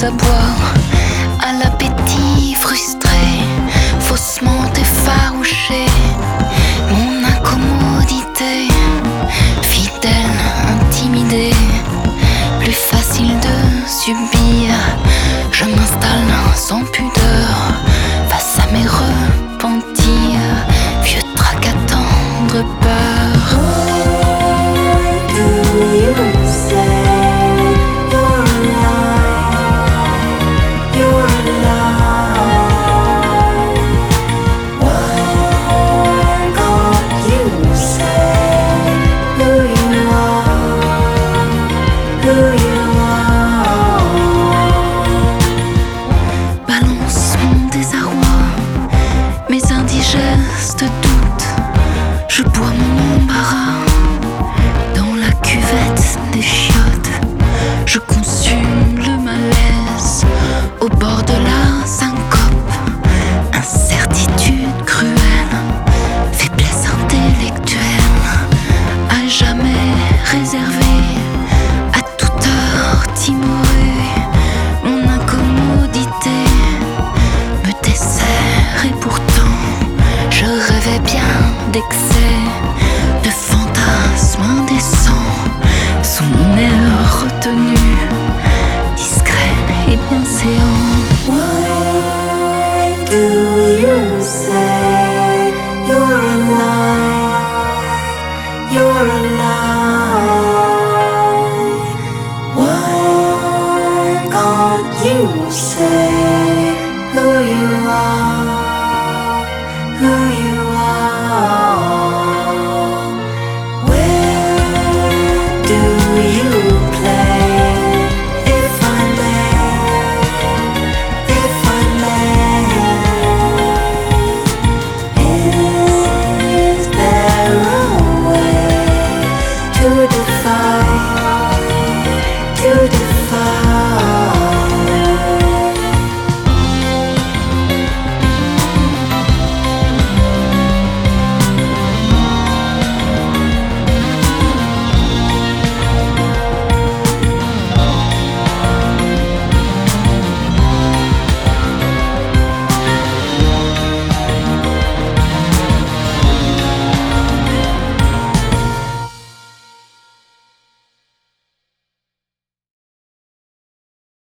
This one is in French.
à boire, à l'appétit frustré, faussement effarouché, mon incommodité, fidèle, intimidée, plus facile de subir, je m'installe sans pudeur, face à mes repentirs, vieux trac à tendre peur. Balance mon désarroi, mes indigestes doutes, je bois mon embarras dans la cuvette des chiottes, je consume le malaise au bord de la syncope, incertitude cruelle, faiblesse intellectuelle, à jamais réservée, à toute heure timorée, mon incommodité me dessert et pourtant je rêvais bien d'excès, de fantasmes indécents, sous mon air retenu, discret et bienséant. Why do you say you're alive? You're alive. Why can't you say who you are?